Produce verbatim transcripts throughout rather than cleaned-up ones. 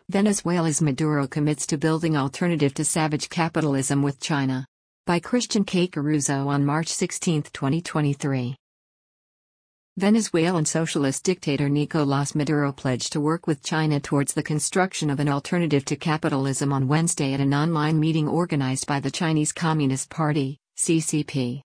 Venezuela's Maduro commits to building alternative to savage capitalism with China. By Christian K. Caruso on March sixteenth, twenty twenty-three. Venezuelan socialist dictator Nicolás Maduro pledged to work with China towards the construction of an alternative to capitalism on Wednesday at an online meeting organized by the Chinese Communist Party, C C P.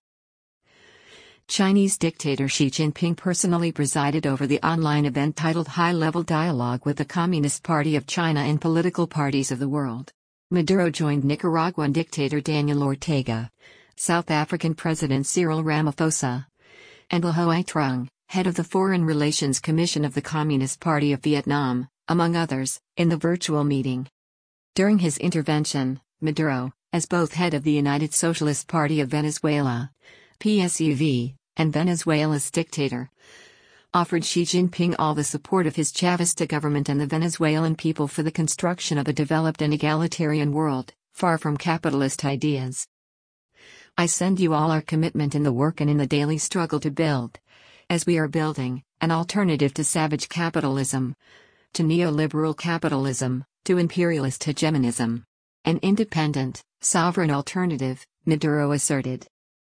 Chinese dictator Xi Jinping personally presided over the online event titled High-Level Dialogue with the Communist Party of China and Political Parties of the World. Maduro joined Nicaraguan dictator Daniel Ortega, South African President Cyril Ramaphosa, and Lo Hoi Trung, head of the Foreign Relations Commission of the Communist Party of Vietnam, among others, in the virtual meeting. During his intervention, Maduro, as both head of the United Socialist Party of Venezuela, P S U V, and Venezuela's dictator, offered Xi Jinping all the support of his Chavista government and the Venezuelan people for the construction of a developed and egalitarian world, far from capitalist ideas. I send you all our commitment in the work and in the daily struggle to build, as we are building, an alternative to savage capitalism, to neoliberal capitalism, to imperialist hegemonism. An independent, sovereign alternative, Maduro asserted.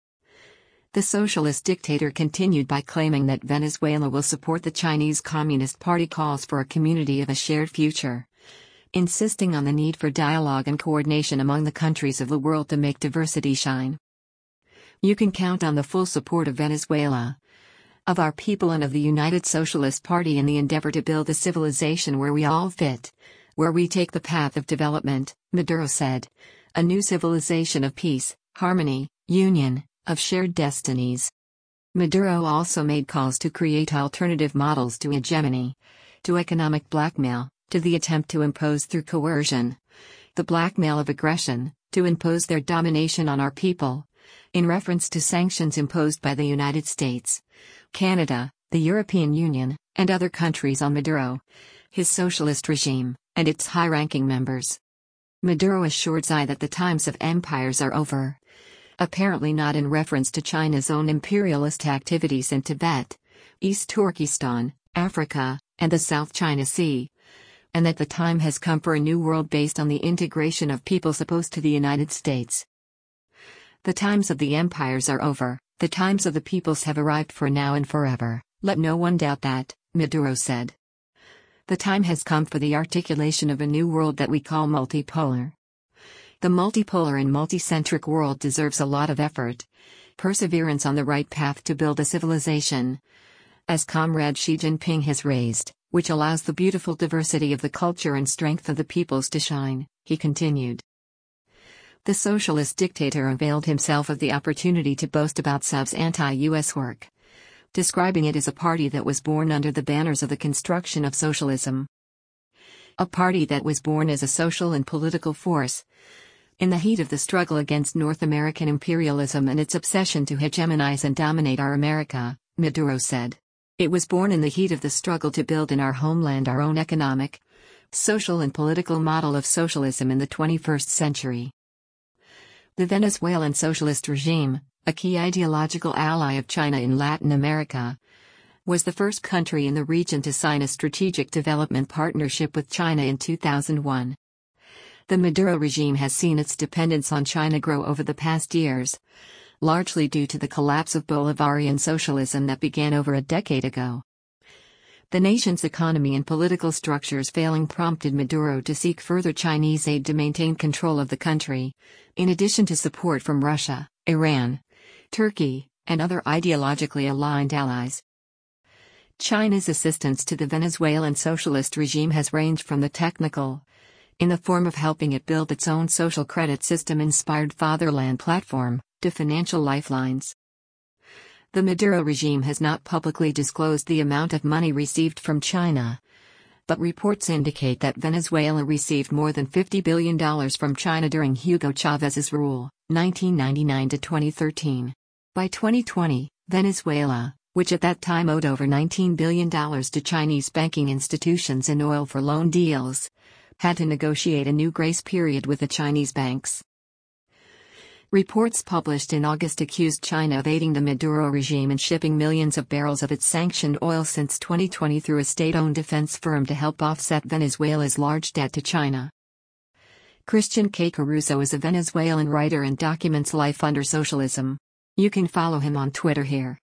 The socialist dictator continued by claiming that Venezuela will support the Chinese Communist Party calls for a community of a shared future, insisting on the need for dialogue and coordination among the countries of the world to make diversity shine. You can count on the full support of Venezuela, of our people and of the United Socialist Party in the endeavor to build a civilization where we all fit, where we take the path of development, Maduro said. A new civilization of peace, harmony, union, of shared destinies. Maduro also made calls to create alternative models to hegemony, to economic blackmail, to the attempt to impose through coercion, the blackmail of aggression, to impose their domination on our people, in reference to sanctions imposed by the United States, Canada, the European Union, and other countries on Maduro, his socialist regime, and its high-ranking members. Maduro assured Xi that the times of empires are over, apparently not in reference to China's own imperialist activities in Tibet, East Turkestan, Africa, and the South China Sea, and that the time has come for a new world based on the integration of peoples opposed to the United States. The times of the empires are over, the times of the peoples have arrived for now and forever, let no one doubt that, Maduro said. The time has come for the articulation of a new world that we call multipolar. The multipolar and multicentric world deserves a lot of effort, perseverance on the right path to build a civilization, as Comrade Xi Jinping has raised, which allows the beautiful diversity of the culture and strength of the peoples to shine, he continued. The socialist dictator availed himself of the opportunity to boast about S U V's anti-U S work, describing it as a party that was born under the banners of the construction of socialism. A party that was born as a social and political force, in the heat of the struggle against North American imperialism and its obsession to hegemonize and dominate our America, Maduro said. It was born in the heat of the struggle to build in our homeland our own economic, social and political model of socialism in the twenty-first century. The Venezuelan socialist regime, a key ideological ally of China in Latin America, was the first country in the region to sign a strategic development partnership with China in two thousand one. The Maduro regime has seen its dependence on China grow over the past years, largely due to the collapse of Bolivarian socialism that began over a decade ago. The nation's economy and political structures failing prompted Maduro to seek further Chinese aid to maintain control of the country, in addition to support from Russia, Iran, Turkey, and other ideologically aligned allies. China's assistance to the Venezuelan socialist regime has ranged from the technical, in the form of helping it build its own social credit system-inspired fatherland platform, to financial lifelines. The Maduro regime has not publicly disclosed the amount of money received from China, but reports indicate that Venezuela received more than fifty billion dollars from China during Hugo Chávez's rule, nineteen ninety-nine to twenty thirteen. By twenty twenty, Venezuela, which at that time owed over nineteen billion dollars to Chinese banking institutions in oil for loan deals, had to negotiate a new grace period with the Chinese banks. Reports published in August accused China of aiding the Maduro regime and shipping millions of barrels of its sanctioned oil since twenty twenty through a state-owned defense firm to help offset Venezuela's large debt to China. Christian K. Caruso is a Venezuelan writer and documents life under socialism. You can follow him on Twitter here.